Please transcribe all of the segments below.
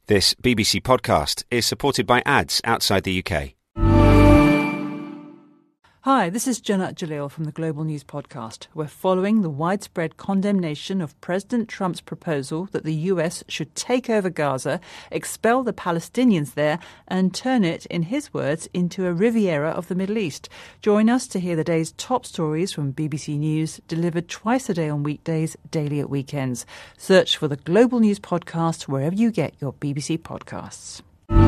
This BBC podcast is supported by ads outside the UK. Hi, this is Janat Jalil from the Global News Podcast. We're following the widespread condemnation of President Trump's proposal that the US should take over Gaza, expel the Palestinians there, and turn it, in his words, into a Riviera of the Middle East. Join us to hear the day's top stories from BBC News, delivered twice a day on weekdays, daily at weekends. Search for the Global News Podcast wherever you get your BBC podcasts.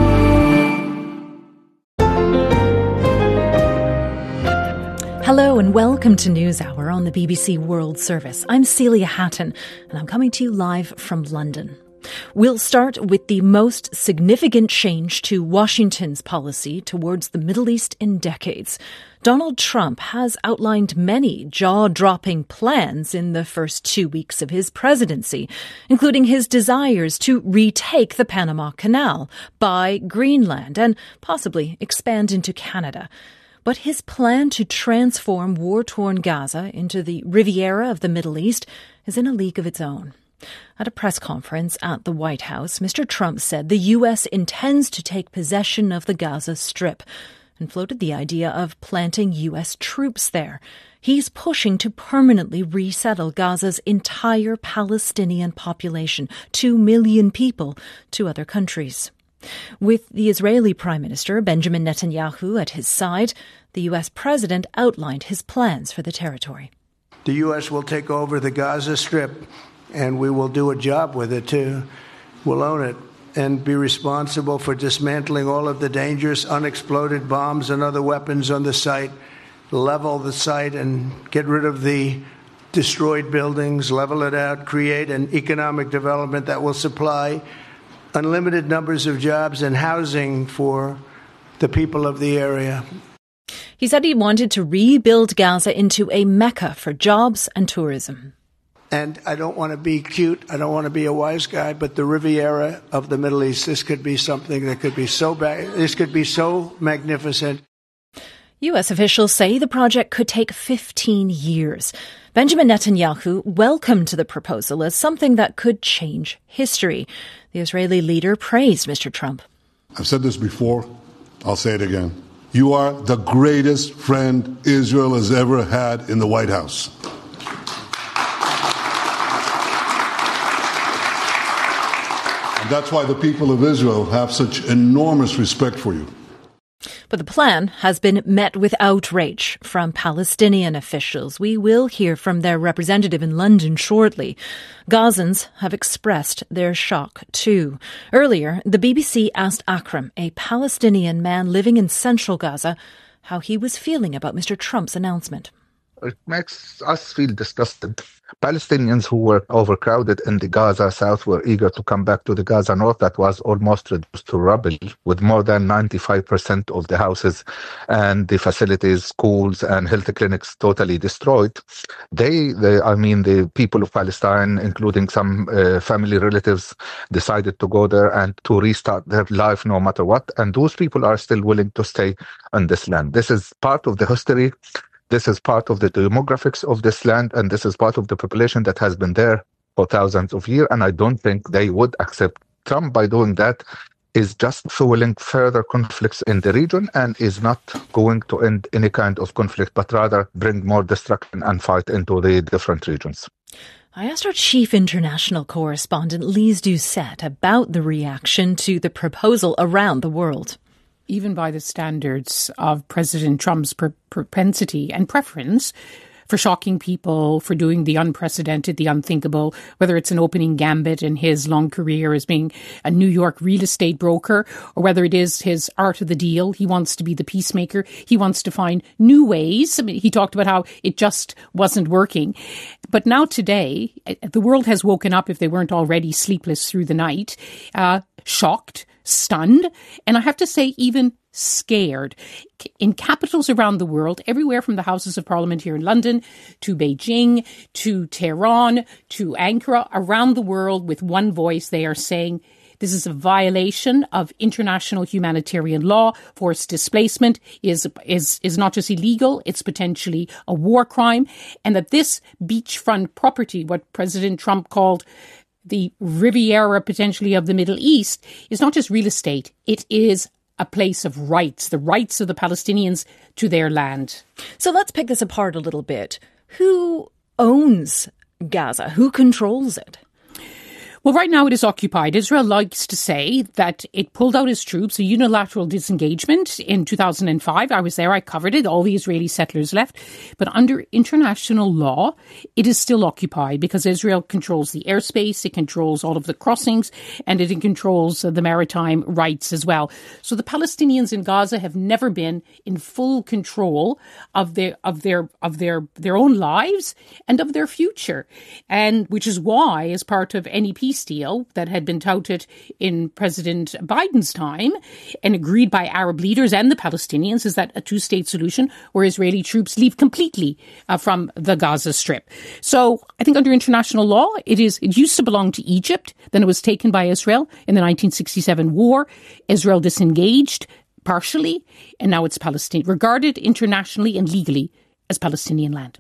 Hello and welcome to NewsHour on the BBC World Service. I'm Celia Hatton and I'm coming to you live from London. We'll start with the most significant change to Washington's policy towards the Middle East in decades. Donald Trump has outlined many jaw-dropping plans in the first 2 weeks of his presidency, including his desires to retake the Panama Canal, buy Greenland, and possibly expand into Canada. But his plan to transform war-torn Gaza into the Riviera of the Middle East is in a league of its own. At a press conference at the White House, Mr. Trump said the U.S. intends to take possession of the Gaza Strip and floated the idea of planting U.S. troops there. He's pushing to permanently resettle Gaza's entire Palestinian population, 2 million people, to other countries. With the Israeli Prime Minister Benjamin Netanyahu at his side, the U.S. President outlined his plans for the territory. The U.S. will take over the Gaza Strip, and we will do a job with it, too. We'll own it and be responsible for dismantling all of the dangerous unexploded bombs and other weapons on the site, level the site and get rid of the destroyed buildings, level it out, create an economic development that will supply unlimited numbers of jobs and housing for the people of the area. He said he wanted to rebuild Gaza into a mecca for jobs and tourism. And I don't want to be cute, I don't want to be a wise guy, but the Riviera of the Middle East, this could be something that could be so bad, this could be so magnificent. U.S. officials say the project could take 15 years. Benjamin Netanyahu welcomed the proposal as something that could change history. The Israeli leader praised Mr. Trump. I've said this before, I'll say it again. You are the greatest friend Israel has ever had in the White House. And that's why the people of Israel have such enormous respect for you. But the plan has been met with outrage from Palestinian officials. We will hear from their representative in London shortly. Gazans have expressed their shock too. Earlier, the BBC asked Akram, a Palestinian man living in central Gaza, how he was feeling about Mr. Trump's announcement. It makes us feel disgusted. Palestinians who were overcrowded in the Gaza South were eager to come back to the Gaza North that was almost reduced to rubble, with more than 95% of the houses and the facilities, schools and health clinics totally destroyed. The people of Palestine, including some family relatives, decided to go there and to restart their life no matter what. And those people are still willing to stay on this land. This is part of the history. This is part of the demographics of this land, and this is part of the population that has been there for thousands of years. And I don't think they would accept Trump by doing that. Is just fueling further conflicts in the region and is not going to end any kind of conflict, but rather bring more destruction and fight into the different regions. I asked our chief international correspondent, Lise Doucette, about the reaction to the proposal around the world. Even by the standards of President Trump's propensity and preference for shocking people, for doing the unprecedented, the unthinkable, whether it's an opening gambit in his long career as being a New York real estate broker, or whether it is his art of the deal. He wants to be the peacemaker. He wants to find new ways. I mean, he talked about how it just wasn't working. But now today, the world has woken up, if they weren't already sleepless through the night, shocked, stunned, and I have to say even scared. In capitals around the world, everywhere from the Houses of Parliament here in London to Beijing, to Tehran, to Ankara, around the world with one voice, they are saying this is a violation of international humanitarian law. Forced displacement is not just illegal, it's potentially a war crime. And that this beachfront property, what President Trump called the Riviera potentially of the Middle East is not just real estate. It is a place of rights, the rights of the Palestinians to their land. So let's pick this apart a little bit. Who owns Gaza? Who controls it? Well, right now it is occupied. Israel likes to say that it pulled out its troops, a unilateral disengagement in 2005. I was there, I covered it. All the Israeli settlers left. But under international law, it is still occupied because Israel controls the airspace, it controls all of the crossings, and it controls the maritime rights as well. So the Palestinians in Gaza have never been in full control of their own lives and of their future. And which is why, as part of any peace deal that had been touted in President Biden's time and agreed by Arab leaders and the Palestinians, is that a two-state solution where Israeli troops leave completely from the Gaza Strip. So I think under international law, it used to belong to Egypt. Then it was taken by Israel in the 1967 war. Israel disengaged partially, and now it's Palestine, regarded internationally and legally as Palestinian land.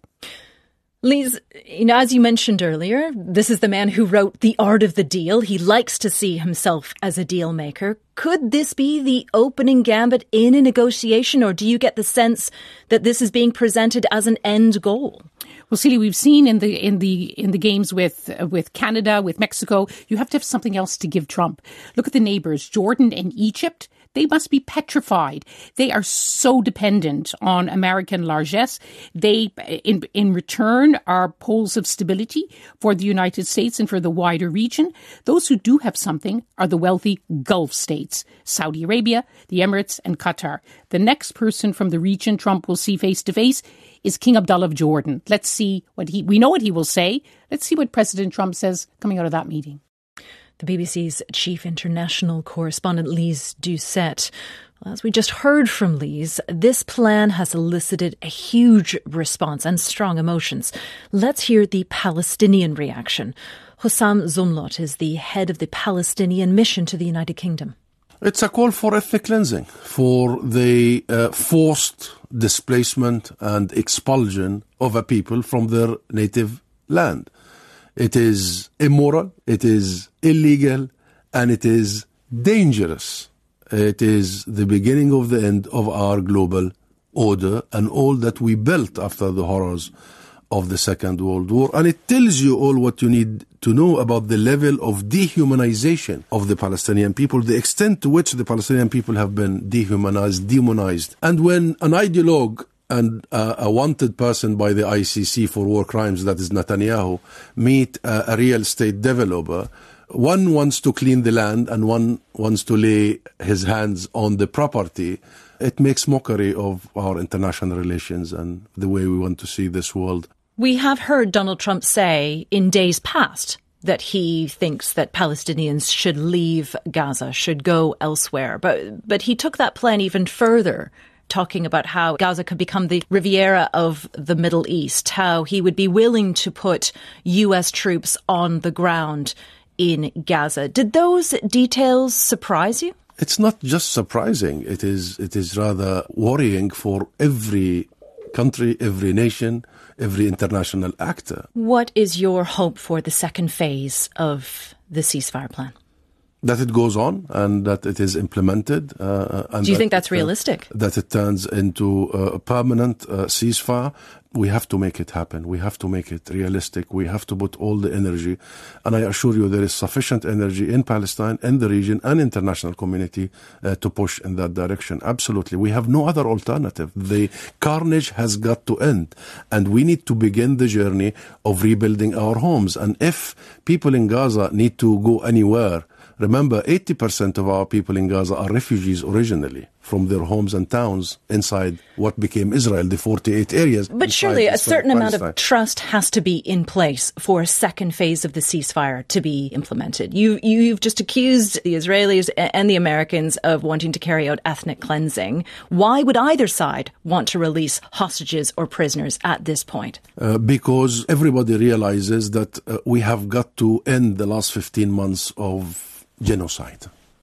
Lise, as you mentioned earlier, this is the man who wrote The Art of the Deal. He likes to see himself as a deal maker. Could this be the opening gambit in a negotiation, or do you get the sense that this is being presented as an end goal? Well, Celia, we've seen in the games with Canada, with Mexico, you have to have something else to give Trump. Look at the neighbours, Jordan and Egypt. They must be petrified. They are so dependent on American largesse. They, in return, are poles of stability for the United States and for the wider region. Those who do have something are the wealthy Gulf states, Saudi Arabia, the Emirates, and Qatar. The next person from the region Trump will see face to face is King Abdullah of Jordan. Let's see we know what he will say. Let's see what President Trump says coming out of that meeting. The BBC's chief international correspondent, Lise Doucette. Well, as we just heard from Lise, this plan has elicited a huge response and strong emotions. Let's hear the Palestinian reaction. Hossam Zumlot is the head of the Palestinian mission to the United Kingdom. It's a call for ethnic cleansing, for the forced displacement and expulsion of a people from their native land. It is immoral, it is illegal, and it is dangerous. It is the beginning of the end of our global order and all that we built after the horrors of the Second World War. And it tells you all what you need to know about the level of dehumanization of the Palestinian people, the extent to which the Palestinian people have been dehumanized, demonized. And when an ideologue and a wanted person by the ICC for war crimes, that is Netanyahu, meet a real estate developer, one wants to clean the land and one wants to lay his hands on the property. It makes mockery of our international relations and the way we want to see this world. We have heard Donald Trump say in days past that he thinks that Palestinians should leave Gaza, should go elsewhere. But he took that plan even further, talking about how Gaza could become the Riviera of the Middle East, how he would be willing to put U.S. troops on the ground in Gaza. Did those details surprise you? It's not just surprising. It is rather worrying for every country, every nation, every international actor. What is your hope for the second phase of the ceasefire plan? That it goes on and that it is implemented. And do you think that's realistic? That it turns into a permanent ceasefire. We have to make it happen. We have to make it realistic. We have to put all the energy. And I assure you there is sufficient energy in Palestine, in the region, and international community to push in that direction. Absolutely. We have no other alternative. The carnage has got to end. And we need to begin the journey of rebuilding our homes. And if people in Gaza need to go anywhere, remember, 80% of our people in Gaza are refugees originally from their homes and towns inside what became Israel, the 48 areas. But surely a certain amount of trust has to be in place for a second phase of the ceasefire to be implemented. You've just accused the Israelis and the Americans of wanting to carry out ethnic cleansing. Why would either side want to release hostages or prisoners at this point? Because everybody realizes that we have got to end the last 15 months of genocide.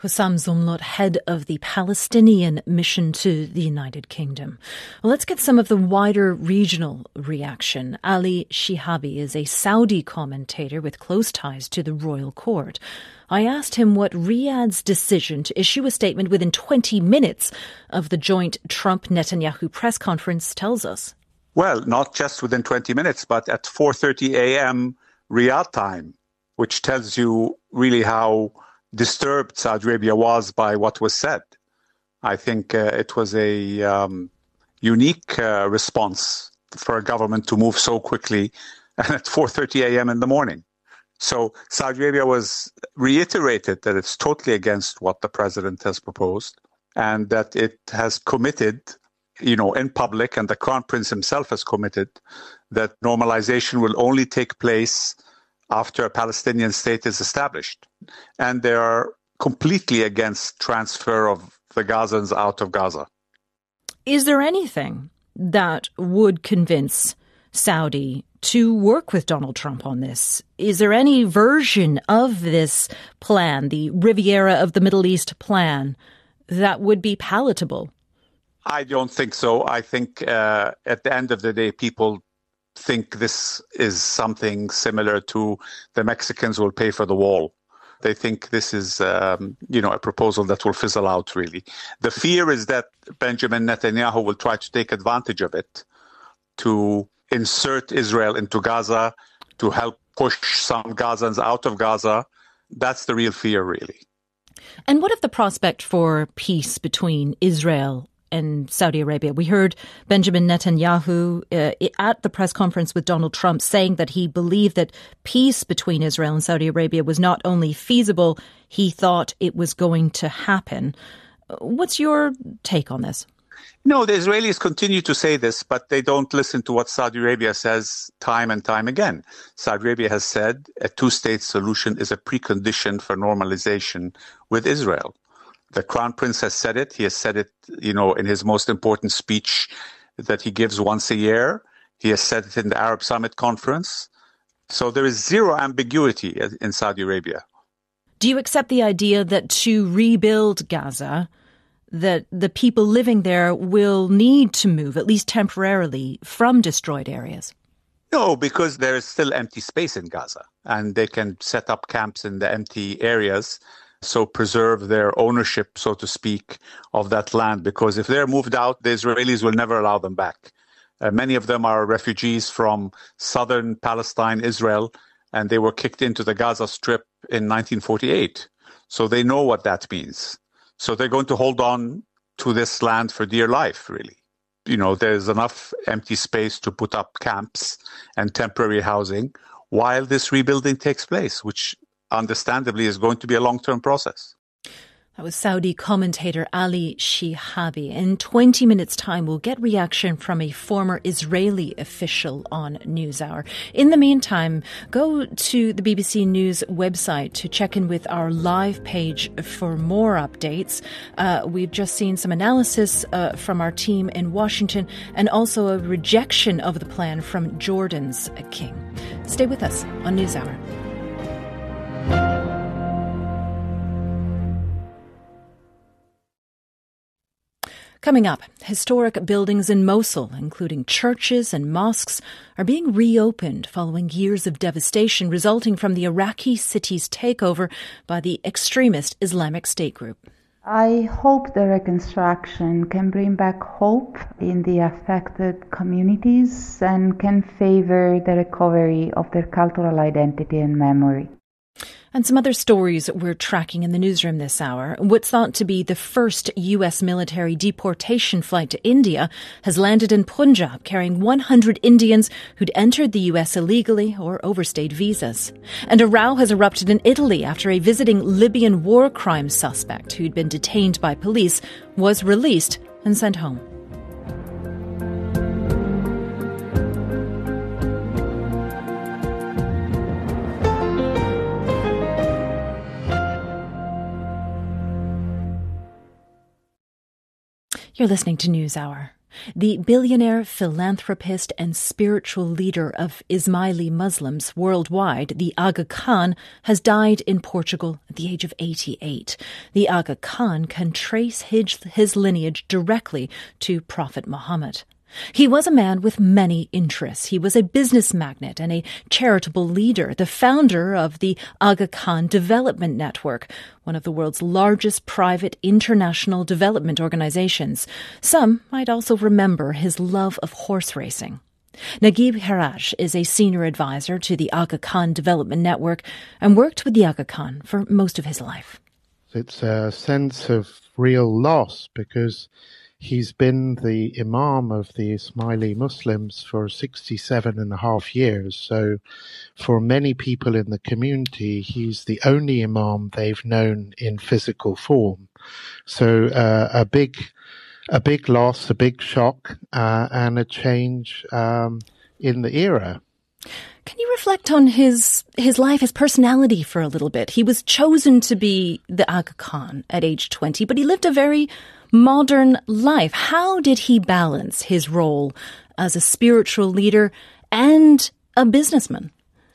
Hussam Zomlot, head of the Palestinian mission to the United Kingdom. Well, let's get some of the wider regional reaction. Ali Shihabi is a Saudi commentator with close ties to the royal court. I asked him what Riyadh's decision to issue a statement within 20 minutes of the joint Trump-Netanyahu press conference tells us. Well, not just within 20 minutes, but at 4:30 a.m. Riyadh time, which tells you really how disturbed Saudi Arabia was by what was said. I think it was a unique response for a government to move so quickly and at 4:30 a.m. in the morning. So Saudi Arabia was reiterated that it's totally against what the president has proposed and that it has committed, in public, and the Crown Prince himself has committed that normalization will only take place after a Palestinian state is established. And they are completely against transfer of the Gazans out of Gaza. Is there anything that would convince Saudi to work with Donald Trump on this? Is there any version of this plan, the Riviera of the Middle East plan, that would be palatable? I don't think so. I think at the end of the day, people think this is something similar to the Mexicans will pay for the wall. They think this is, a proposal that will fizzle out, really. The fear is that Benjamin Netanyahu will try to take advantage of it to insert Israel into Gaza, to help push some Gazans out of Gaza. That's the real fear, really. And what of the prospect for peace between Israel and Saudi Arabia? We heard Benjamin Netanyahu at the press conference with Donald Trump saying that he believed that peace between Israel and Saudi Arabia was not only feasible, he thought it was going to happen. What's your take on this? No, the Israelis continue to say this, but they don't listen to what Saudi Arabia says time and time again. Saudi Arabia has said a two-state solution is a precondition for normalization with Israel. The Crown Prince has said it. He has said it, in his most important speech that he gives once a year. He has said it in the Arab Summit Conference. So there is zero ambiguity in Saudi Arabia. Do you accept the idea that to rebuild Gaza, that the people living there will need to move, at least temporarily, from destroyed areas? No, because there is still empty space in Gaza, and they can set up camps in the empty areas. So preserve their ownership, so to speak, of that land. Because if they're moved out, the Israelis will never allow them back. Many of them are refugees from southern Palestine, Israel, and they were kicked into the Gaza Strip in 1948. So they know what that means. So they're going to hold on to this land for dear life, really. There's enough empty space to put up camps and temporary housing while this rebuilding takes place, which understandably is going to be a long-term process. That was Saudi commentator Ali Shihabi. In 20 minutes' time, we'll get reaction from a former Israeli official on NewsHour. In the meantime, go to the BBC News website to check in with our live page for more updates. We've just seen some analysis from our team in Washington and also a rejection of the plan from Jordan's king. Stay with us on NewsHour. Coming up, historic buildings in Mosul, including churches and mosques, are being reopened following years of devastation resulting from the Iraqi city's takeover by the extremist Islamic State group. I hope the reconstruction can bring back hope in the affected communities and can favor the recovery of their cultural identity and memory. And some other stories we're tracking in the newsroom this hour. What's thought to be the first U.S. military deportation flight to India has landed in Punjab, carrying 100 Indians who'd entered the U.S. illegally or overstayed visas. And a row has erupted in Italy after a visiting Libyan war crime suspect who'd been detained by police was released and sent home. You're listening to NewsHour. The billionaire, philanthropist and spiritual leader of Ismaili Muslims worldwide, the Aga Khan, has died in Portugal at the age of 88. The Aga Khan can trace his lineage directly to Prophet Muhammad. He was a man with many interests. He was a business magnate and a charitable leader, the founder of the Aga Khan Development Network, one of the world's largest private international development organizations. Some might also remember his love of horse racing. Naguib Haraj is a senior advisor to the Aga Khan Development Network and worked with the Aga Khan for most of his life. It's a sense of real loss because he's been the Imam of the Ismaili Muslims for 67 and a half years. So for many people in the community, he's the only Imam they've known in physical form. So a big loss, a big shock, and a change in the era. Can you reflect on his life, his personality for a little bit? He was chosen to be the Aga Khan at age 20, but he lived a very modern life. How did he balance his role as a spiritual leader and a businessman?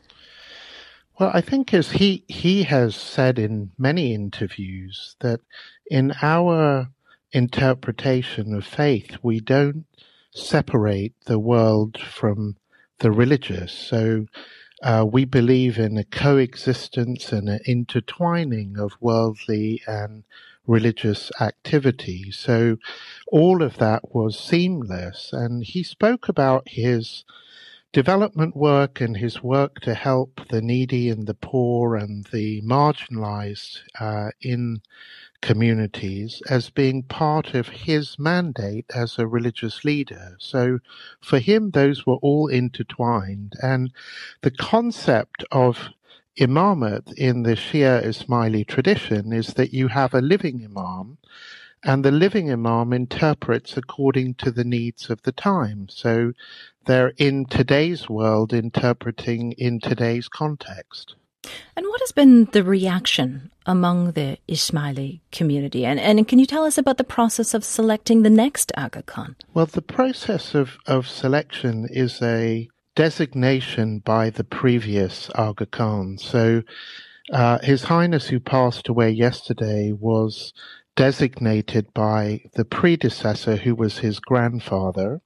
Well, I think as he has said in many interviews that in our interpretation of faith, we don't separate the world from the religious. So we believe in a coexistence and an intertwining of worldly and religious activity. So all of that was seamless. And he spoke about his development work and his work to help the needy and the poor and the marginalized in communities as being part of his mandate as a religious leader. So for him, those were all intertwined. And the concept of imamate in the Shia Ismaili tradition is that you have a living imam, and the living imam interprets according to the needs of the time. So they're in today's world interpreting in today's context. And what has been the reaction among the Ismaili community? And can you tell us about the process of selecting the next Aga Khan? Well, the process of selection is a designation by the previous Aga Khan. So His Highness, who passed away yesterday, was designated by the predecessor, who was his grandfather.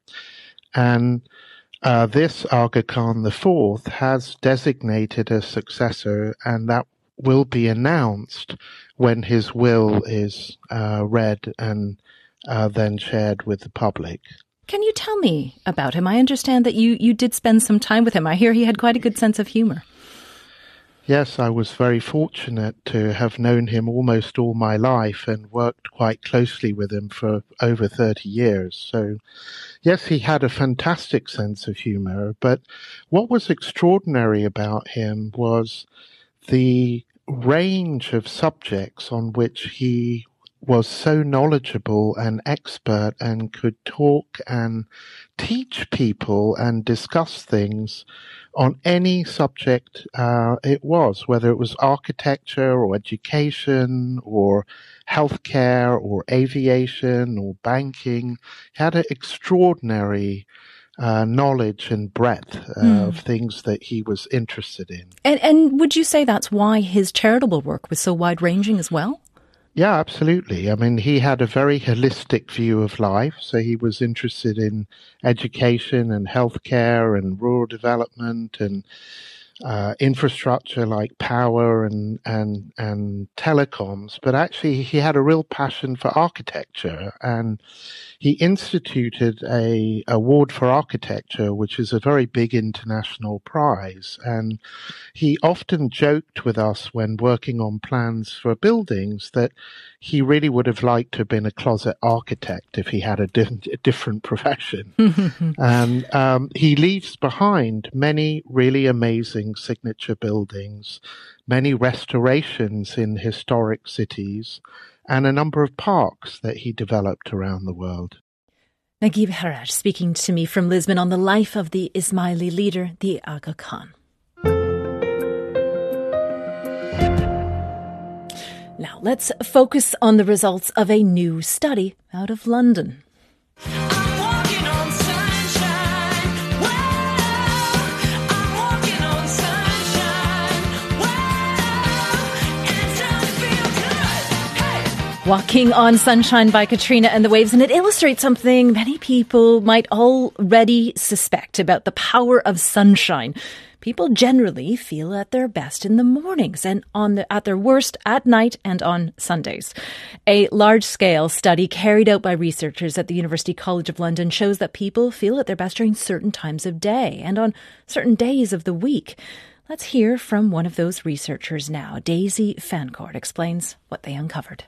And this Aga Khan IV has designated a successor, and that will be announced when his will is read and then shared with the public. Can you tell me about him? I understand that you did spend some time with him. I hear he had quite a good sense of humor. Yes, I was very fortunate to have known him almost all my life and worked quite closely with him for over 30 years. So, yes, he had a fantastic sense of humor, but what was extraordinary about him was the range of subjects on which he was so knowledgeable and expert and could talk and teach people and discuss things on any subject it was, whether it was architecture or education or healthcare or aviation or banking. He had an extraordinary knowledge and breadth of things that he was interested in. And would you say that's why his charitable work was so wide-ranging as well? Yeah, absolutely. I mean, he had a very holistic view of life. So he was interested in education and healthcare and rural development and infrastructure like power and telecoms. But actually, he had a real passion for architecture, and he instituted a award for architecture, which is a very big international prize. And he often joked with us when working on plans for buildings that he really would have liked to have been a closet architect if he had a different profession. And he leaves behind many really amazing signature buildings, many restorations in historic cities, and a number of parks that he developed around the world. Naguib Haraj speaking to me from Lisbon on the life of the Ismaili leader, the Aga Khan. Now let's focus on the results of a new study out of London. Walking on Sunshine by Katrina and the Waves, and it illustrates something many people might already suspect about the power of sunshine. People generally feel at their best in the mornings and at their worst at night and on Sundays. A large-scale study carried out by researchers at the University College of London shows that people feel at their best during certain times of day and on certain days of the week. Let's hear from one of those researchers now. Daisy Fancourt explains what they uncovered.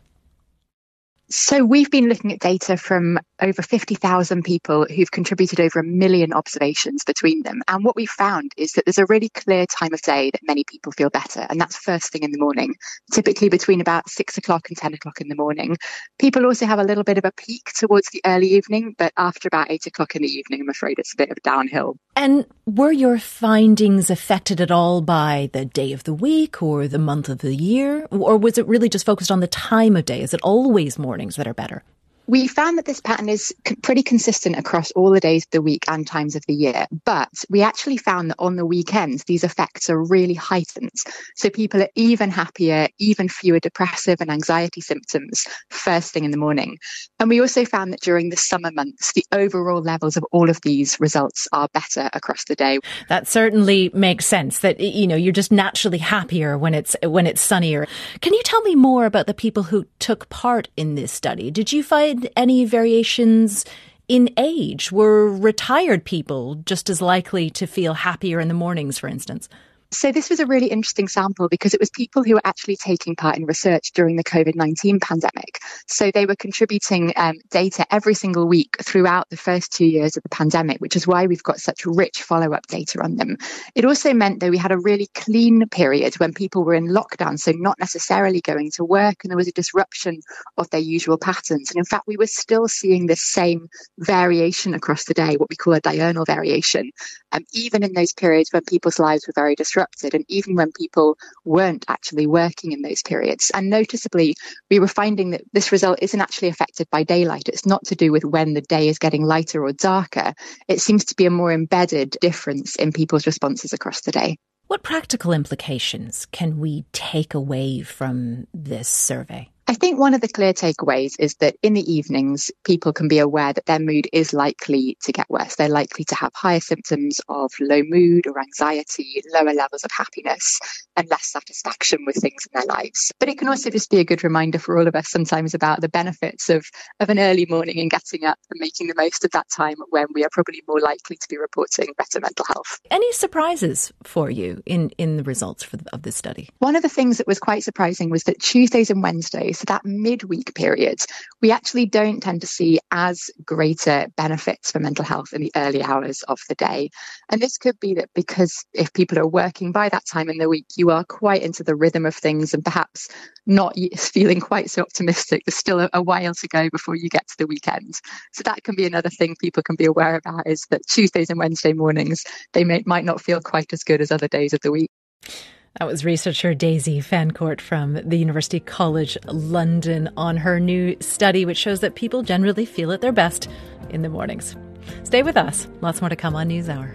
So we've been looking at data from over 50,000 people who've contributed over 1 million observations between them. And what we found is that there's a really clear time of day that many people feel better. And that's first thing in the morning, typically between about 6 o'clock and 10 o'clock in the morning. People also have a little bit of a peak towards the early evening, but after about 8 o'clock in the evening, I'm afraid it's a bit of downhill. And were your findings affected at all by the day of the week or the month of the year? Or was it really just focused on the time of day? Is it always mornings that are better? We found that this pattern is pretty consistent across all the days of the week and times of the year. But we actually found that on the weekends, these effects are really heightened. So people are even happier, even fewer depressive and anxiety symptoms first thing in the morning. And we also found that during the summer months, the overall levels of all of these results are better across the day. That certainly makes sense that, you're just naturally happier when it's sunnier. Can you tell me more about the people who took part in this study? Did you find any variations in age? Were retired people just as likely to feel happier in the mornings, for instance? So this was a really interesting sample because it was people who were actually taking part in research during the COVID-19 pandemic. So they were contributing data every single week throughout the first 2 years of the pandemic, which is why we've got such rich follow-up data on them. It also meant that we had a really clean period when people were in lockdown, so not necessarily going to work, and there was a disruption of their usual patterns. And in fact, we were still seeing this same variation across the day, what we call a diurnal variation, even in those periods when people's lives were very disrupted. And even when people weren't actually working in those periods. And noticeably, we were finding that this result isn't actually affected by daylight. It's not to do with when the day is getting lighter or darker. It seems to be a more embedded difference in people's responses across the day. What practical implications can we take away from this survey? I think one of the clear takeaways is that in the evenings, people can be aware that their mood is likely to get worse. They're likely to have higher symptoms of low mood or anxiety, lower levels of happiness, and less satisfaction with things in their lives. But it can also just be a good reminder for all of us sometimes about the benefits of an early morning and getting up and making the most of that time when we are probably more likely to be reporting better mental health. Any surprises for you in the results of this study? One of the things that was quite surprising was that Tuesdays and Wednesdays, so that midweek period, we actually don't tend to see as greater benefits for mental health in the early hours of the day. And this could be that because if people are working by that time in the week, you are quite into the rhythm of things and perhaps not feeling quite so optimistic. There's still a while to go before you get to the weekend. So that can be another thing people can be aware about, is that Tuesdays and Wednesday mornings, they might not feel quite as good as other days of the week. That was researcher Daisy Fancourt from the University College London on her new study, which shows that people generally feel at their best in the mornings. Stay with us. Lots more to come on NewsHour.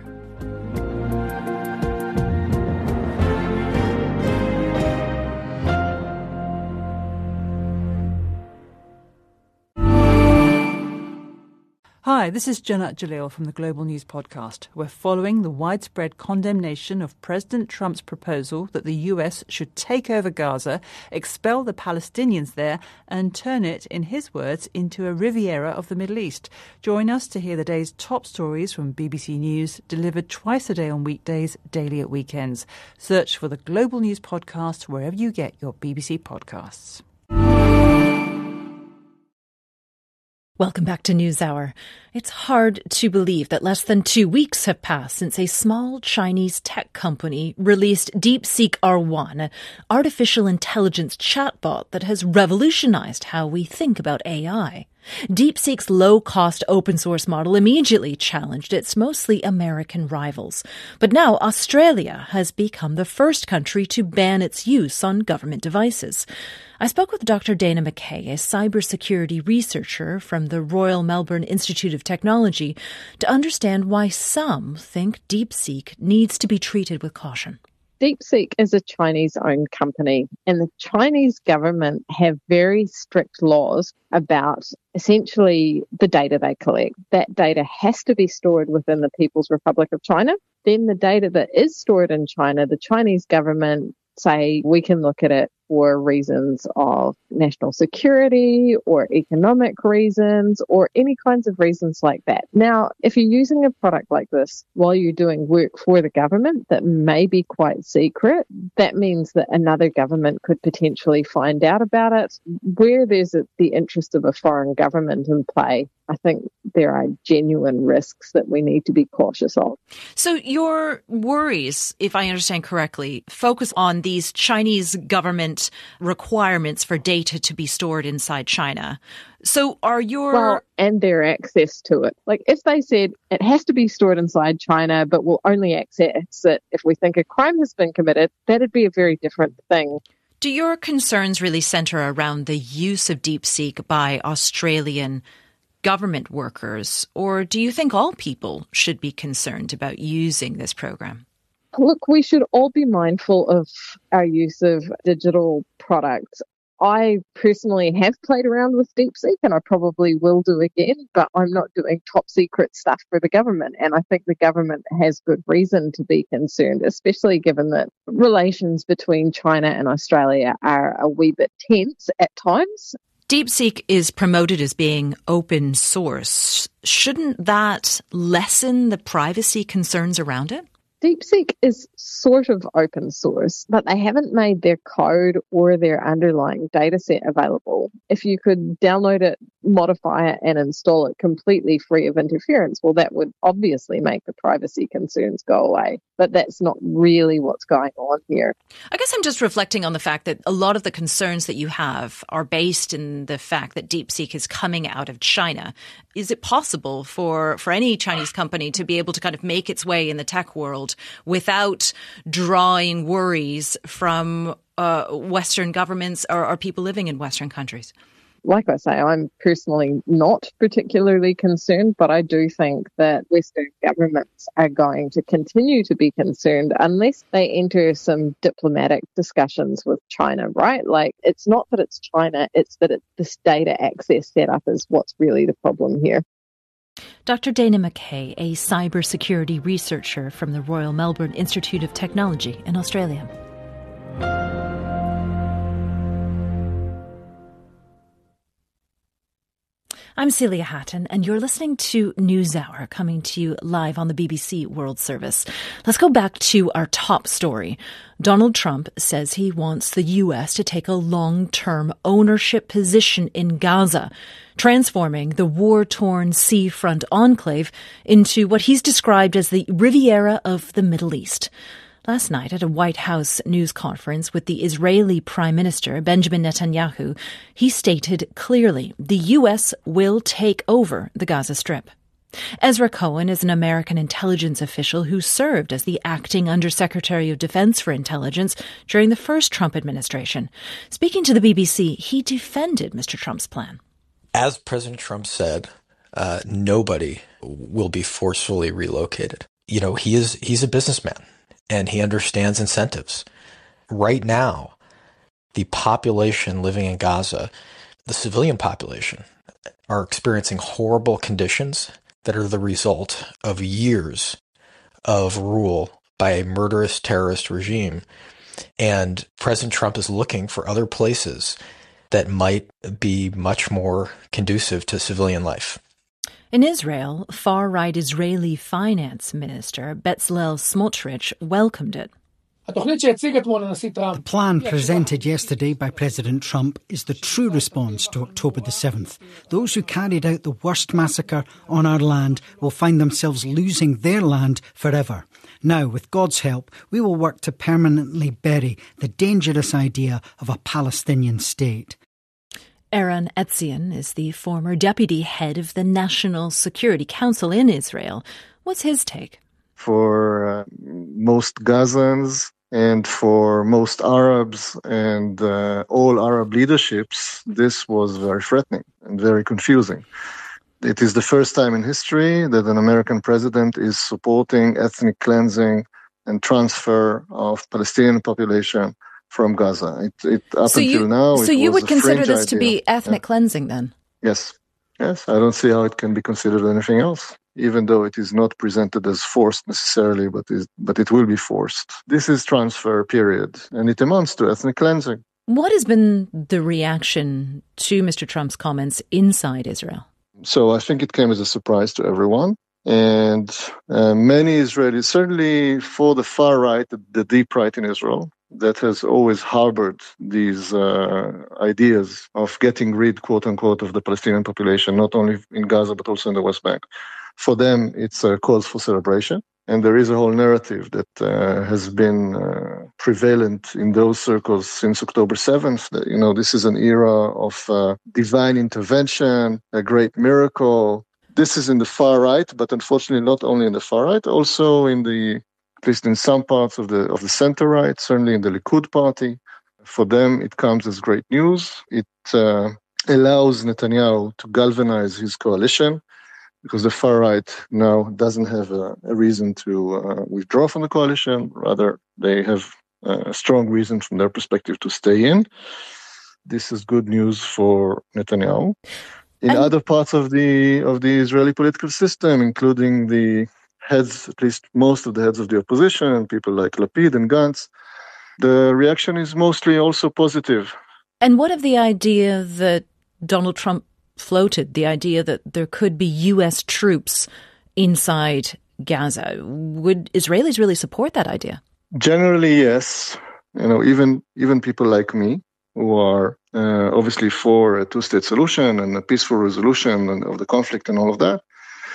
Hi, this is Janat Jalil from the Global News Podcast. We're following the widespread condemnation of President Trump's proposal that the US should take over Gaza, expel the Palestinians there, and turn it, in his words, into a Riviera of the Middle East. Join us to hear the day's top stories from BBC News, delivered twice a day on weekdays, daily at weekends. Search for the Global News Podcast wherever you get your BBC podcasts. Welcome back to NewsHour. It's hard to believe that less than 2 weeks have passed since a small Chinese tech company released DeepSeek R1, an artificial intelligence chatbot that has revolutionized how we think about AI. DeepSeek's low-cost open-source model immediately challenged its mostly American rivals. But now Australia has become the first country to ban its use on government devices. I spoke with Dr. Dana McKay, a cybersecurity researcher from the Royal Melbourne Institute of Technology, to understand why some think DeepSeek needs to be treated with caution. DeepSeek is a Chinese-owned company, and the Chinese government have very strict laws about essentially the data they collect. That data has to be stored within the People's Republic of China. Then the data that is stored in China, the Chinese government say we can look at it for reasons of national security or economic reasons or any kinds of reasons like that. Now, if you're using a product like this while you're doing work for the government that may be quite secret, that means that another government could potentially find out about it. Where there's the interest of a foreign government in play, I think there are genuine risks that we need to be cautious of. So your worries, if I understand correctly, focus on these Chinese government requirements for data to be stored inside China. So are your... Well, and their access to it. Like if they said it has to be stored inside China, but we'll only access it if we think a crime has been committed, that'd be a very different thing. Do your concerns really centre around the use of DeepSeek by Australian government workers, or do you think all people should be concerned about using this program? Look, we should all be mindful of our use of digital products. I personally have played around with DeepSeek and I probably will do again, but I'm not doing top secret stuff for the government. And I think the government has good reason to be concerned, especially given that relations between China and Australia are a wee bit tense at times. DeepSeek is promoted as being open source. Shouldn't that lessen the privacy concerns around it? DeepSeek is sort of open source, but they haven't made their code or their underlying data set available. If you could download it, modify it, and install it completely free of interference, well, that would obviously make the privacy concerns go away. But that's not really what's going on here. I guess I'm just reflecting on the fact that a lot of the concerns that you have are based in the fact that DeepSeek is coming out of China. Is it possible for any Chinese company to be able to kind of make its way in the tech world without drawing worries from Western governments or people living in Western countries? Like I say, I'm personally not particularly concerned, but I do think that Western governments are going to continue to be concerned unless they enter some diplomatic discussions with China, right? Like, it's not that it's China, it's that this data access setup is what's really the problem here. Dr. Dana McKay, a cybersecurity researcher from the Royal Melbourne Institute of Technology in Australia. I'm Celia Hatton, and you're listening to NewsHour, coming to you live on the BBC World Service. Let's go back to our top story. Donald Trump says he wants the US to take a long-term ownership position in Gaza, transforming the war-torn seafront enclave into what he's described as the Riviera of the Middle East. Last night at a White House news conference with the Israeli Prime Minister Benjamin Netanyahu, he stated clearly the U.S. will take over the Gaza Strip. Ezra Cohen is an American intelligence official who served as the acting Undersecretary of Defense for Intelligence during the first Trump administration. Speaking to the BBC, he defended Mr. Trump's plan. As President Trump said, nobody will be forcefully relocated. You know, he's a businessman. And he understands incentives. Right now, the population living in Gaza, the civilian population, are experiencing horrible conditions that are the result of years of rule by a murderous terrorist regime. And President Trump is looking for other places that might be much more conducive to civilian life. In Israel, far-right Israeli Finance Minister Bezalel Smotrich welcomed it. The plan presented yesterday by President Trump is the true response to October the 7th. Those who carried out the worst massacre on our land will find themselves losing their land forever. Now, with God's help, we will work to permanently bury the dangerous idea of a Palestinian state. Eran Etzion is the former deputy head of the National Security Council in Israel. What's his take? For most Gazans and for most Arabs and all Arab leaderships, this was very threatening and very confusing. It is the first time in history that an American president is supporting ethnic cleansing and transfer of Palestinian population from Gaza. So you would consider this to be ethnic cleansing then? Yes. I don't see how it can be considered anything else, even though it is not presented as forced necessarily, but it will be forced. This is transfer, period, and it amounts to ethnic cleansing. What has been the reaction to Mr. Trump's comments inside Israel? So I think it came as a surprise to everyone. And many Israelis, certainly for the far right, the deep right in Israel, that has always harbored these ideas of getting rid, quote unquote, of the Palestinian population, not only in Gaza, but also in the West Bank. For them, it's a cause for celebration. And there is a whole narrative that has been prevalent in those circles since October 7th. That, this is an era of divine intervention, a great miracle. This is in the far right, but unfortunately not only in the far right, also at least in some parts of the center right, certainly in the Likud party. For them, it comes as great news. It allows Netanyahu to galvanize his coalition, because the far right now doesn't have a reason to withdraw from the coalition. Rather, they have a strong reason from their perspective to stay in. This is good news for Netanyahu. In other parts of the Israeli political system, including the heads, at least most of the heads of the opposition, people like Lapid and Gantz, the reaction is mostly also positive. And what of the idea that Donald Trump floated, the idea that there could be U.S. troops inside Gaza? Would Israelis really support that idea? Generally, yes. Even people like me, who are obviously for a two-state solution and a peaceful resolution of the conflict and all of that,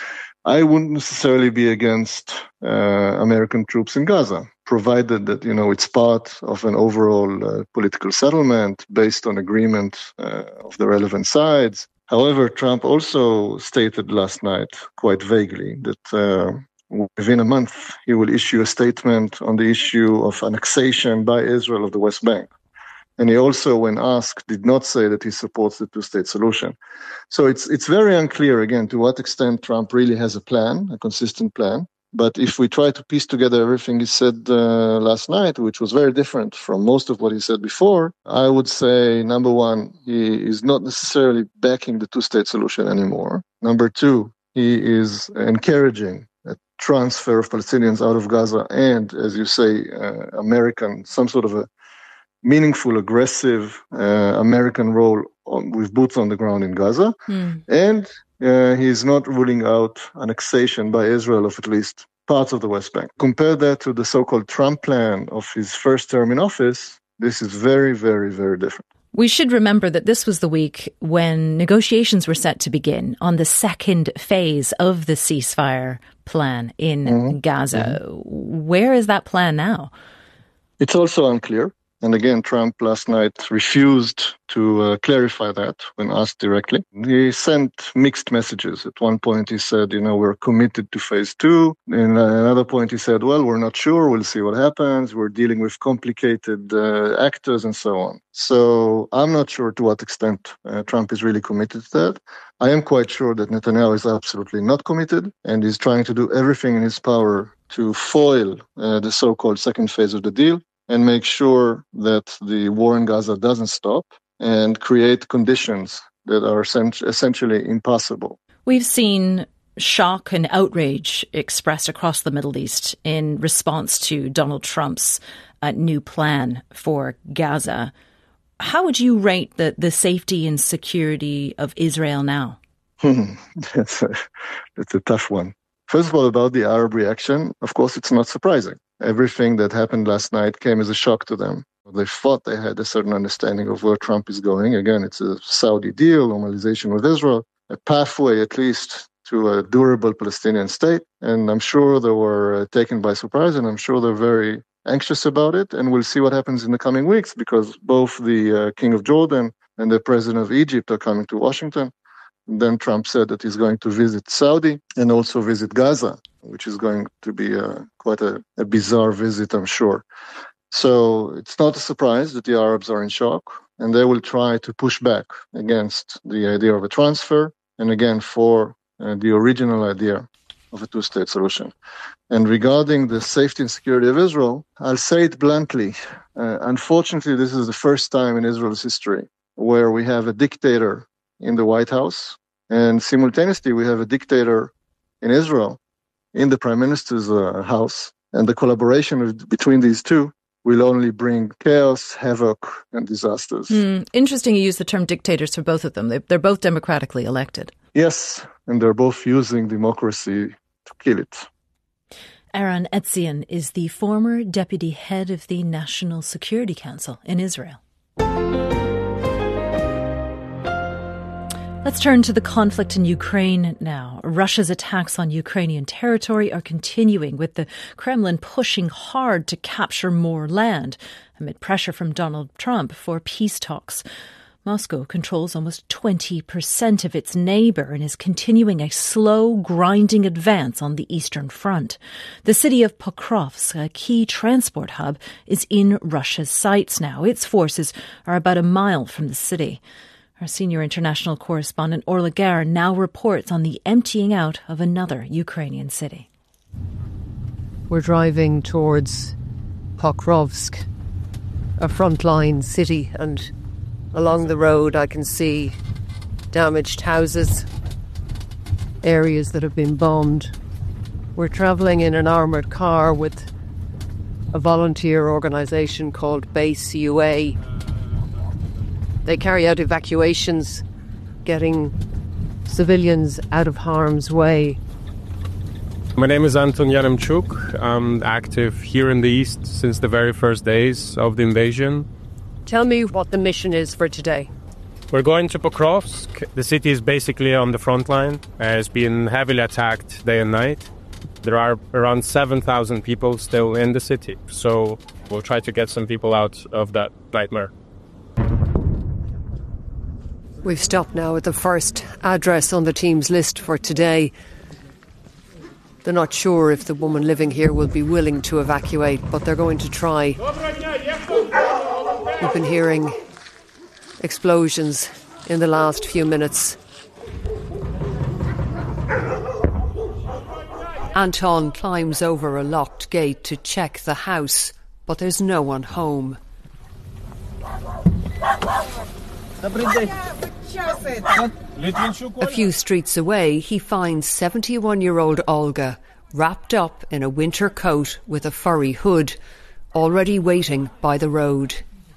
I wouldn't necessarily be against American troops in Gaza, provided that, it's part of an overall political settlement based on agreement of the relevant sides. However, Trump also stated last night, quite vaguely, that within a month he will issue a statement on the issue of annexation by Israel of the West Bank. And he also, when asked, did not say that he supports the two-state solution. So it's very unclear, again, to what extent Trump really has a plan, a consistent plan. But if we try to piece together everything he said last night, which was very different from most of what he said before, I would say, number one, he is not necessarily backing the two-state solution anymore. Number two, he is encouraging a transfer of Palestinians out of Gaza and, as you say, some sort of a meaningful, aggressive American role with boots on the ground in Gaza. And he's not ruling out annexation by Israel of at least parts of the West Bank. Compare that to the so-called Trump plan of his first term in office. This is very, very, very different. We should remember that this was the week when negotiations were set to begin on the second phase of the ceasefire plan in Gaza. Where is that plan now? It's also unclear. And again, Trump last night refused to clarify that when asked directly. He sent mixed messages. At one point he said, we're committed to phase two. And at another point he said, well, we're not sure. We'll see what happens. We're dealing with complicated actors and so on. So I'm not sure to what extent Trump is really committed to that. I am quite sure that Netanyahu is absolutely not committed and is trying to do everything in his power to foil the so-called second phase of the deal and make sure that the war in Gaza doesn't stop and create conditions that are essentially impossible. We've seen shock and outrage expressed across the Middle East in response to Donald Trump's new plan for Gaza. How would you rate the safety and security of Israel now? That's a tough one. First of all, about the Arab reaction, of course, it's not surprising. Everything that happened last night came as a shock to them. They thought they had a certain understanding of where Trump is going. Again, it's a Saudi deal, normalization with Israel, a pathway at least to a durable Palestinian state. And I'm sure they were taken by surprise, and I'm sure they're very anxious about it. And we'll see what happens in the coming weeks, because both the King of Jordan and the President of Egypt are coming to Washington. And then Trump said that he's going to visit Saudi and also visit Gaza, which is going to be quite a bizarre visit, I'm sure. So it's not a surprise that the Arabs are in shock, and they will try to push back against the idea of a transfer, and again for the original idea of a two-state solution. And regarding the safety and security of Israel, I'll say it bluntly. Unfortunately, this is the first time in Israel's history where we have a dictator in the White House, and simultaneously we have a dictator in Israel in the Prime Minister's house. And the collaboration between these two will only bring chaos, havoc, and disasters. Interesting you use the term dictators for both of them. They're both democratically elected. Yes, and they're both using democracy to kill it. Eran Etzion is the former deputy head of the National Security Council in Israel. Let's turn to the conflict in Ukraine now. Russia's attacks on Ukrainian territory are continuing, with the Kremlin pushing hard to capture more land amid pressure from Donald Trump for peace talks. Moscow controls almost 20% of its neighbour and is continuing a slow, grinding advance on the Eastern Front. The city of Pokrovsk, a key transport hub, is in Russia's sights now. Its forces are about a mile from the city. Our senior international correspondent Orla Guerre now reports on the emptying out of another Ukrainian city. We're driving towards Pokrovsk, a frontline city, and along the road I can see damaged houses, areas that have been bombed. We're travelling in an armoured car with a volunteer organisation called Base UA. They carry out evacuations, getting civilians out of harm's way. My name is Anton Yaremchuk. I'm active here in the East since the very first days of the invasion. Tell me what the mission is for today. We're going to Pokrovsk. The city is basically on the front line. It's been heavily attacked day and night. There are around 7,000 people still in the city, so we'll try to get some people out of that nightmare. We've stopped now at the first address on the team's list for today. They're not sure if the woman living here will be willing to evacuate, but they're going to try. We've been hearing explosions in the last few minutes. Anton climbs over a locked gate to check the house, but there's no one home. A few streets away, he finds 71-year-old Olga wrapped up in a winter coat with a furry hood, already waiting by the road.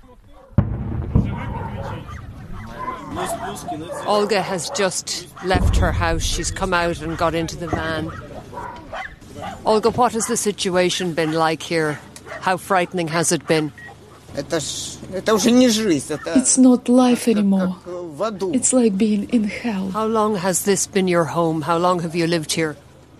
Olga has just left her house. She's come out and got into the van. Olga, what has the situation been like here? How frightening has it been? It's not life anymore. It's like being in hell. How long has this been your home? How long have you lived here?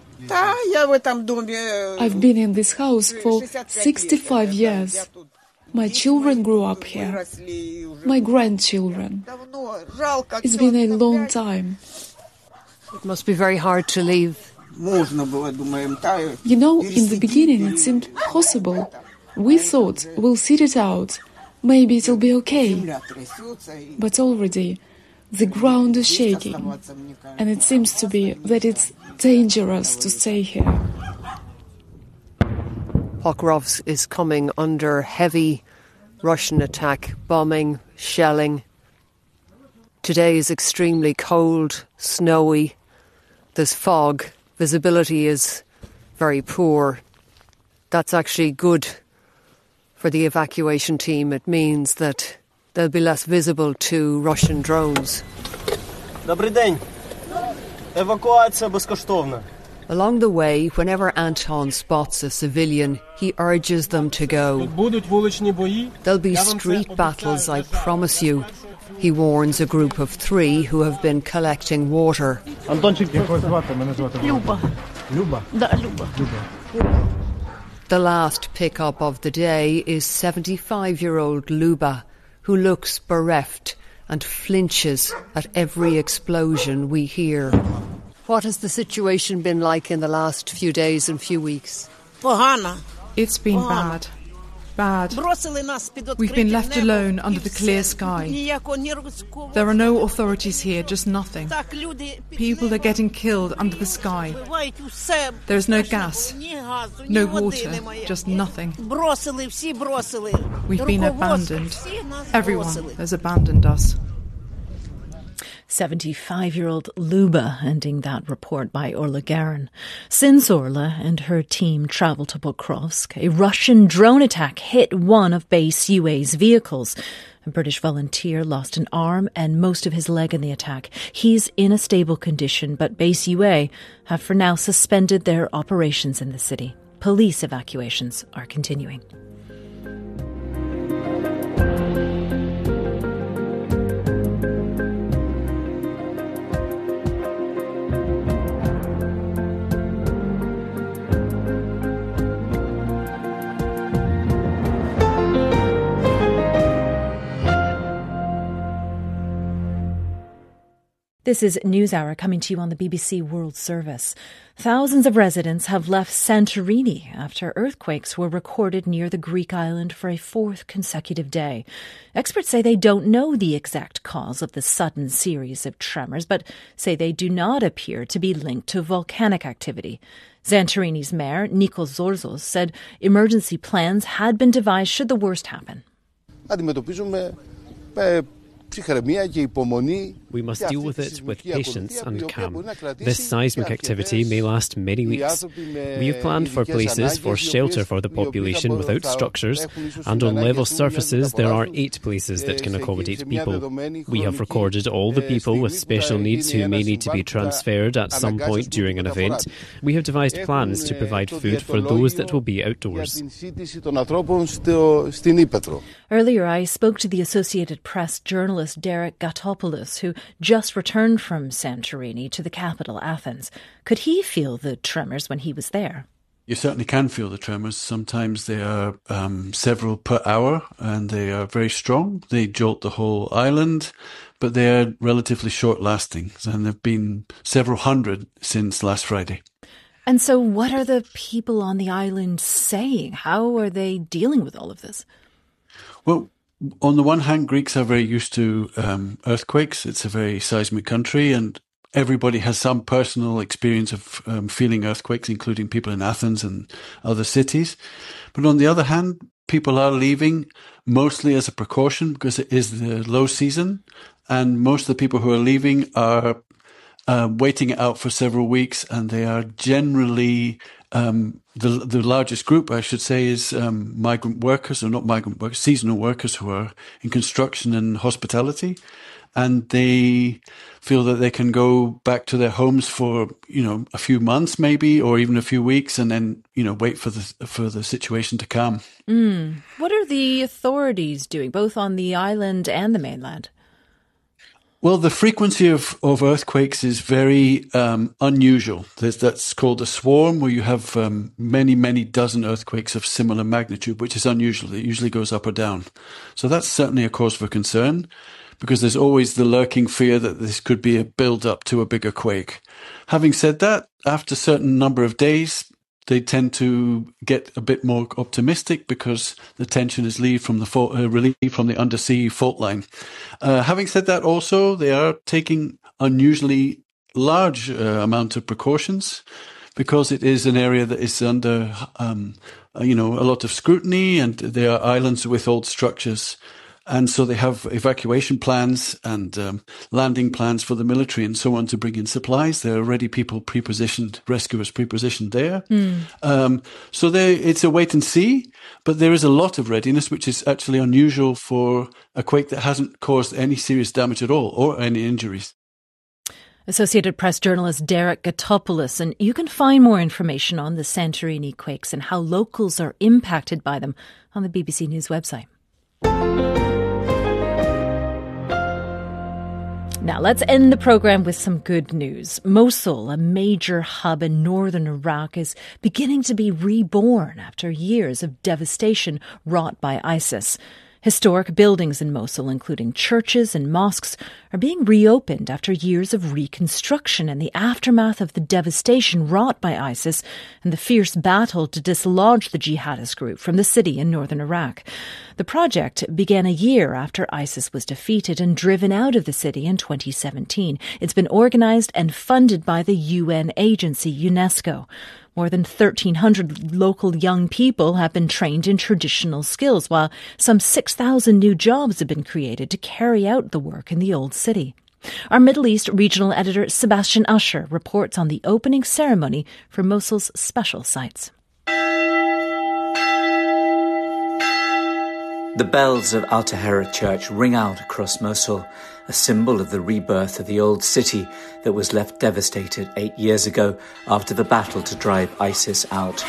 I've been in this house for 65 years. My children grew up here. My grandchildren. It's been a long time. It must be very hard to leave. You know, in the beginning it seemed possible. We thought we'll sit it out. Maybe it'll be okay. But already the ground is shaking. And it seems to be that it's dangerous to stay here. Pokrovsk is coming under heavy Russian attack, bombing, shelling. Today is extremely cold, snowy. There's fog. Visibility is very poor. That's actually good for the evacuation team. It means that they'll be less visible to Russian drones. Добрий день. Евакуація безкоштовна. Along the way, whenever Anton spots a civilian, he urges them to go. There'll be street battles, I promise you. He warns a group of 3 who have been collecting water. The last pickup of the day is 75-year-old Luba, who looks bereft and flinches at every explosion we hear. What has the situation been like in the last few days and few weeks? It's been bad. Bad. We've been left alone under the clear sky. There are no authorities here, just nothing. People are getting killed under the sky. There is no gas, no water, just nothing. We've been abandoned. Everyone has abandoned us. 75-year-old Luba ending that report by Orla Guerin. Since Orla and her team travelled to Pokrovsk, a Russian drone attack hit one of base UA's vehicles. A British volunteer lost an arm and most of his leg in the attack. He's in a stable condition, but base UA have for now suspended their operations in the city. Police evacuations are continuing. This is NewsHour coming to you on the BBC World Service. Thousands of residents have left Santorini after earthquakes were recorded near the Greek island for a fourth consecutive day. Experts say they don't know the exact cause of the sudden series of tremors, but say they do not appear to be linked to volcanic activity. Santorini's mayor, Nikos Zorzos, said emergency plans had been devised should the worst happen. We must deal with it with patience and calm. This seismic activity may last many weeks. We have planned for places for shelter for the population without structures, and on level surfaces there are 8 places that can accommodate people. We have recorded all the people with special needs who may need to be transferred at some point during an event. We have devised plans to provide food for those that will be outdoors. Earlier, I spoke to the Associated Press journalist Derek Gatopoulos, who just returned from Santorini to the capital, Athens. Could he feel the tremors when he was there? You certainly can feel the tremors. Sometimes they are several per hour, and they are very strong. They jolt the whole island, but they are relatively short-lasting, and there have been several hundred since last Friday. And so what are the people on the island saying? How are they dealing with all of this? Well, on the one hand, Greeks are very used to earthquakes. It's a very seismic country, and everybody has some personal experience of feeling earthquakes, including people in Athens and other cities. But on the other hand, people are leaving mostly as a precaution because it is the low season, and most of the people who are leaving are waiting it out for several weeks, and they are generally the largest group, I should say, is migrant workers, or not migrant workers, seasonal workers who are in construction and hospitality, and they feel that they can go back to their homes for a few months maybe, or even a few weeks, and then wait for the situation to calm. What are the authorities doing, both on the island and the mainland? Well, the frequency of earthquakes is very unusual. That's called a swarm, where you have many, many dozen earthquakes of similar magnitude, which is unusual. It usually goes up or down. So that's certainly a cause for concern, because there's always the lurking fear that this could be a build-up to a bigger quake. Having said that, after a certain number of days, they tend to get a bit more optimistic because the tension is relieved from the undersea fault line. Having said that, also, they are taking unusually large amount of precautions because it is an area that is under, a lot of scrutiny, and there are islands with old structures. And so they have evacuation plans and landing plans for the military and so on to bring in supplies. There are already people rescuers pre-positioned there. So it's a wait and see, but there is a lot of readiness, which is actually unusual for a quake that hasn't caused any serious damage at all or any injuries. Associated Press journalist Derek Gatopoulos, and you can find more information on the Santorini quakes and how locals are impacted by them on the BBC News website. Now, let's end the programme with some good news. Mosul, a major hub in northern Iraq, is beginning to be reborn after years of devastation wrought by ISIS. Historic buildings in Mosul, including churches and mosques, are being reopened after years of reconstruction in the aftermath of the devastation wrought by ISIS and the fierce battle to dislodge the jihadist group from the city in northern Iraq. The project began a year after ISIS was defeated and driven out of the city in 2017. It's been organised and funded by the UN agency UNESCO. More than 1,300 local young people have been trained in traditional skills, while some 6,000 new jobs have been created to carry out the work in the old city. Our Middle East regional editor Sebastian Usher reports on the opening ceremony for Mosul's special sites. The bells of Al Tahira Church ring out across Mosul, a symbol of the rebirth of the old city that was left devastated 8 years ago after the battle to drive ISIS out.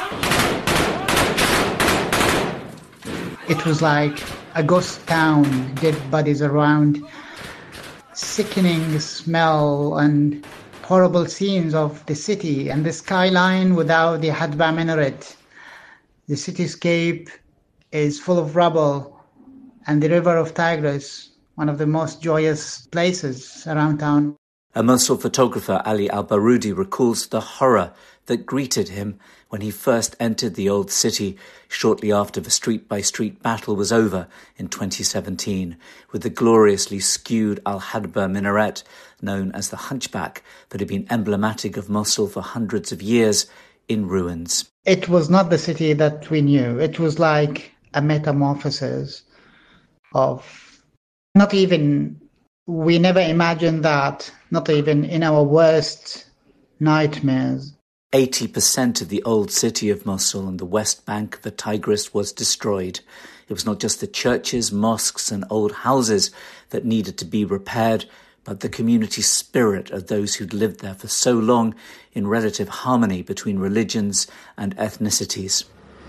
It was like a ghost town, dead bodies around, sickening smell and horrible scenes of the city and the skyline without the Hadba minaret. The cityscape is full of rubble, and the river of Tigris, one of the most joyous places around town. A Mosul photographer, Ali Al-Baroudi, recalls the horror that greeted him when he first entered the old city shortly after the street-by-street battle was over in 2017, with the gloriously skewed Al-Hadba minaret, known as the Hunchback, that had been emblematic of Mosul for hundreds of years, in ruins. It was not the city that we knew. It was like a metamorphosis of we never imagined that, not even in our worst nightmares. 80% of the old city of Mosul and the west bank of the Tigris was destroyed. It was not just the churches, mosques and old houses that needed to be repaired, but the community spirit of those who'd lived there for so long in relative harmony between religions and ethnicities.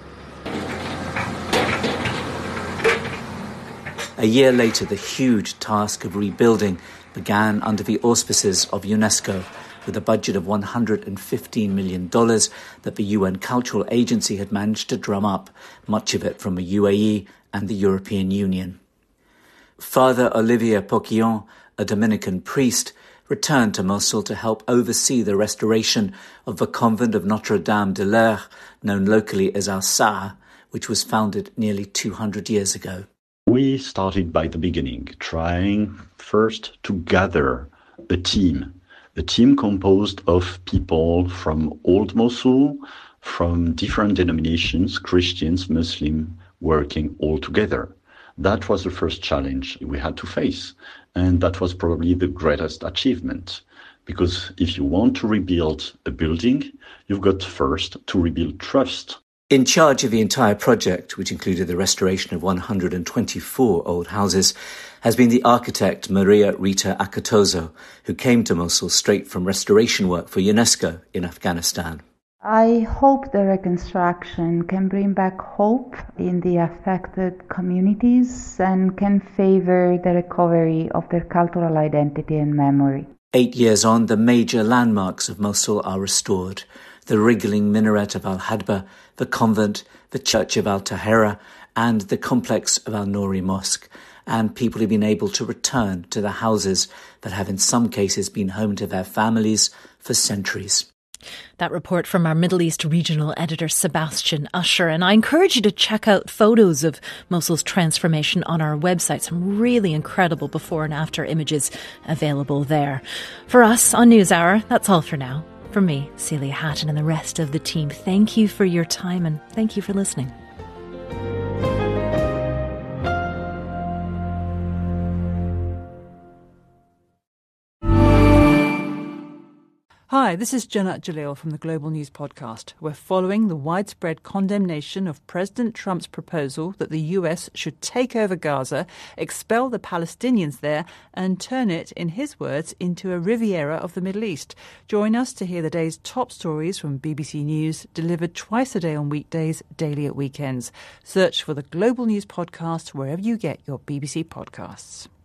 A year later, the huge task of rebuilding began under the auspices of UNESCO, with a budget of $115 million that the UN Cultural Agency had managed to drum up, much of it from the UAE and the European Union. Father Olivier Poquillon, a Dominican priest, returned to Mosul to help oversee the restoration of the convent of Notre-Dame de l'Eure, known locally as Al-Sa'a, which was founded nearly 200 years ago. We started by the beginning, trying first to gather a team composed of people from Old Mosul, from different denominations, Christians, Muslim, working all together. That was the first challenge we had to face, and that was probably the greatest achievement. Because if you want to rebuild a building, you've got first to rebuild trust. In charge of the entire project, which included the restoration of 124 old houses, has been the architect Maria Rita Akatozo, who came to Mosul straight from restoration work for UNESCO in Afghanistan. I hope the reconstruction can bring back hope in the affected communities and can favor the recovery of their cultural identity and memory. 8 years on, the major landmarks of Mosul are restored. The wriggling minaret of Al-Hadba, the convent, the church of Al-Tahira, and the complex of Al-Nouri Mosque. And people have been able to return to the houses that have in some cases been home to their families for centuries. That report from our Middle East regional editor Sebastian Usher, and I encourage you to check out photos of Mosul's transformation on our website. Some really incredible before and after images available there. For us on NewsHour, that's all for now. From me, Celia Hatton, and the rest of the team, thank you for your time and thank you for listening. Hi, this is Janat Jalil from the Global News Podcast. We're following the widespread condemnation of President Trump's proposal that the US should take over Gaza, expel the Palestinians there, and turn it, in his words, into a Riviera of the Middle East. Join us to hear the day's top stories from BBC News, delivered twice a day on weekdays, daily at weekends. Search for the Global News Podcast wherever you get your BBC podcasts.